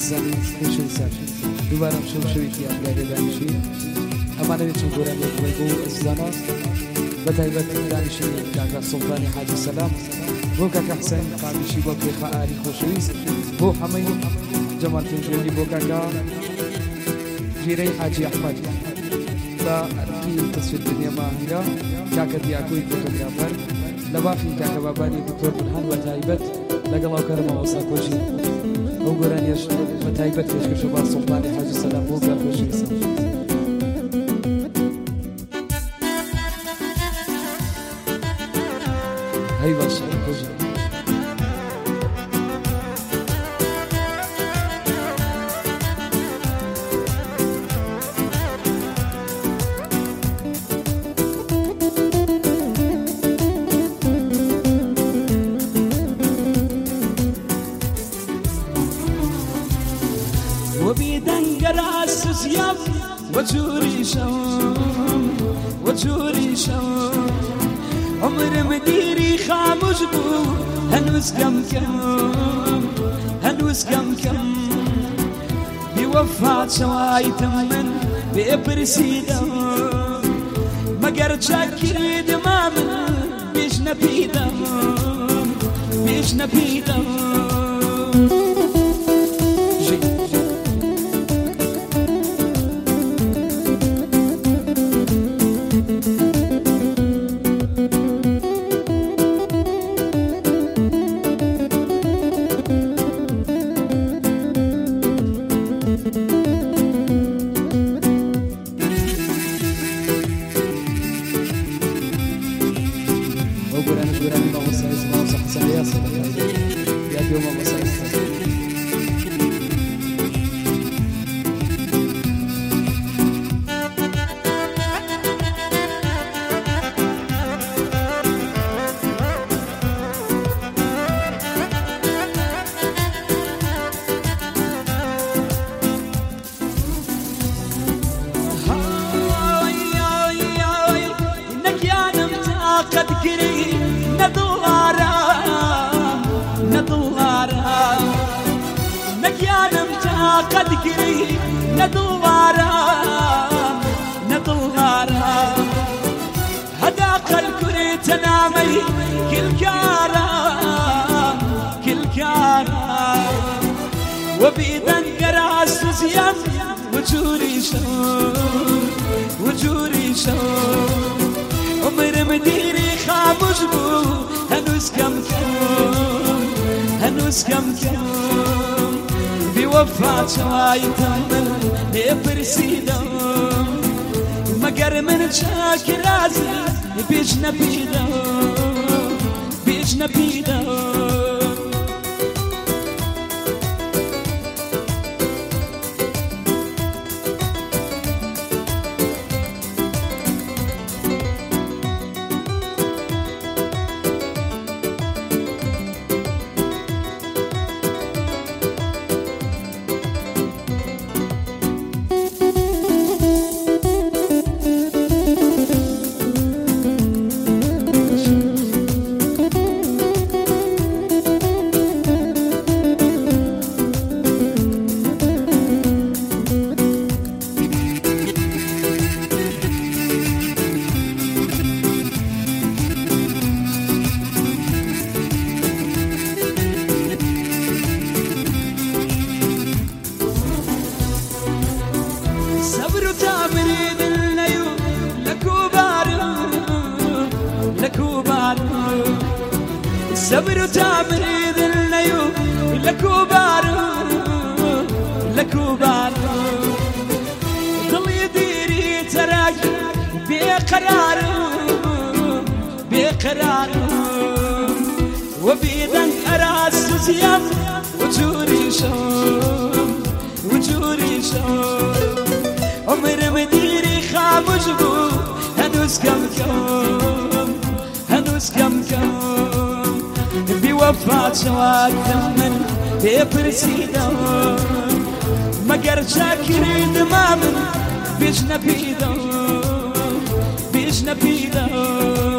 حسنی خوشی سر دوبارم شوشویی افراد دانشی اما نمیتون گورم یک بگو ازدانا و تایبت دانشی کاکا سلطانی حاجی سلام بو کاکا حسین قابشی بو کیخا آری خوشویست بو حمی جمال تنجولی بو کاکا جیري حاجي أحمد فأركي تصوير الدنيا ماهرة كاكا دياكوي فوتوغرافر لباقي كاكا باباني دكتور برهان وتايبت لقلاو كرما وصاكوشي وقران يش وتايبت يشكر شباب سلطاني حاجي سلام وقال كوشي هاي باشا كوشي وبيدنقر عالسياب وجوري شوم وجوري شوم عمر مديري خاموش بو هنوس كم كم هنوس كم كم بوفات شواي تمن بإبرسيدم مقر تشكر دماما بيش نبيدم بيش نبيدم قد قري نضلارا نضلارا مكان متى قد قري نضلارا نضلارا هداق الكري تنامي كل كارا كل كارا وبيدن قراس زيام وجوري شوم وجوري شوم عمر مديري خاموش بو هنوس كم كم هنوس كم كم بوفات شواي تمل بيبرسيدم مقر من شاكر رازي بيش نبيدم بيش نبيدم صبر وتمريض النيوب لكوبار لكوبار ضل يديري تراك بقرار بقرار وبيدن أراس زيام وجوري شوم وجوري شوم عمر مديري خاموش بو هنوس كم كم هنوس كم كم بوفات شواك تمن بيبرسيدم مقر شاكر دمامن بيش نبيدم بيش نبيدم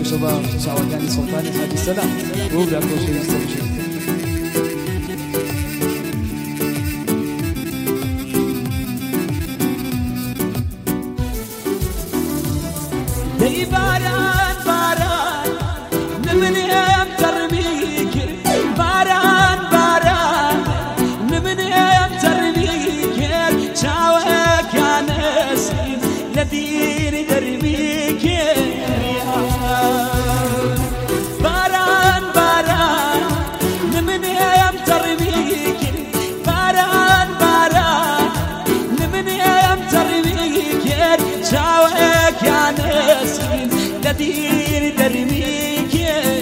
شباب شاوكاني سلطاني حاجي السلام وبلا كل شيء يستمشي دي باران باران نمني يم ترميك باران باران نمني يم ترميك شاوك يا نسيم لدين درميك باران باران نمني يم ترميك باران باران نمني يم ترميك شاوك يا نسيم لدين درميك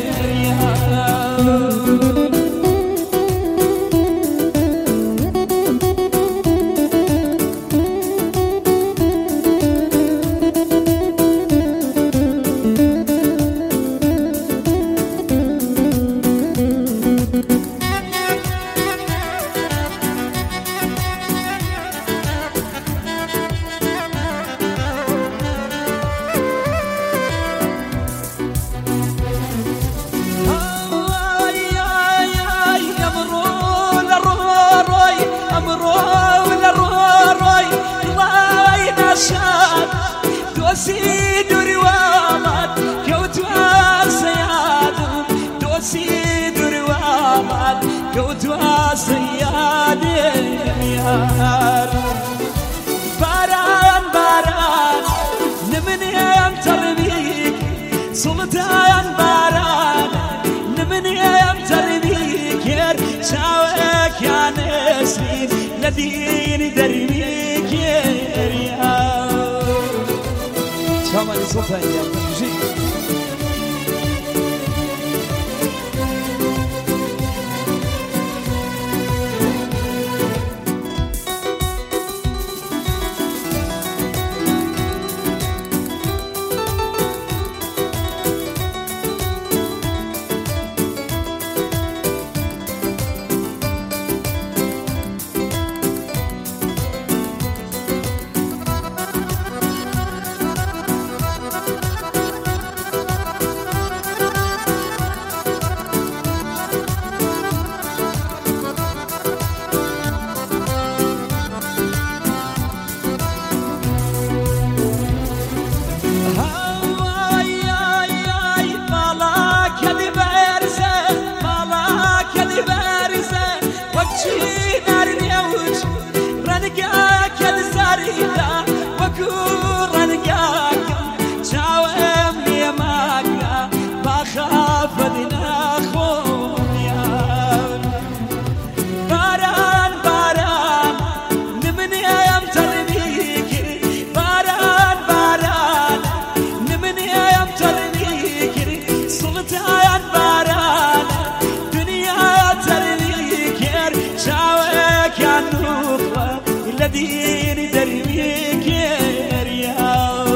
دوسي دوري وامد كوتوا سياد دوسي دوري وامد كوتوا سياد يا باران باران نمني يم تربيك سلطان باران نمني يم تربيك شاوك يا نسيم لدين دربيك يا شامل سلطان يا جي الذين دربيك يا رياض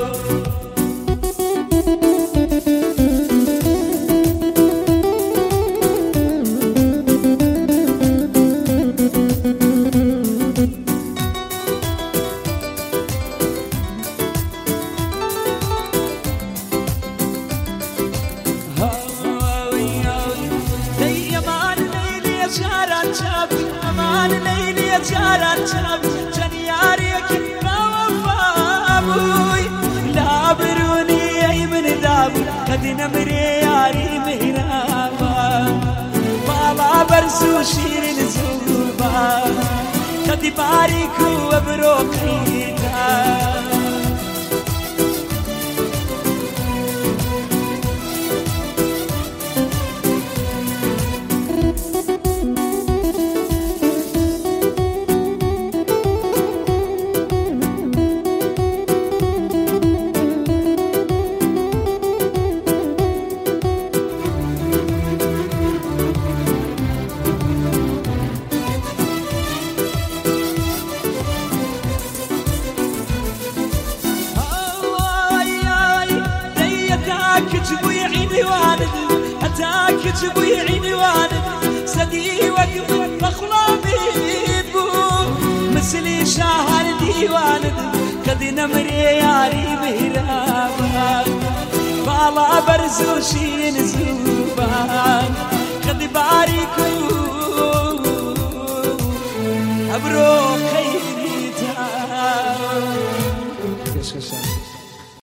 جاران شاب جنياريك بوفابوي لا بروني أي من داب قد نمري ياري مهرابا بالا برسو شيرين زوبا قد باريكو وبروكيتا تبوي عيني والد سدي وقف بخلامي بو مثلي شاهر دي والد قد نمري ياري مهرابا مالا برزوشين زوبان خذ باريكو أبروك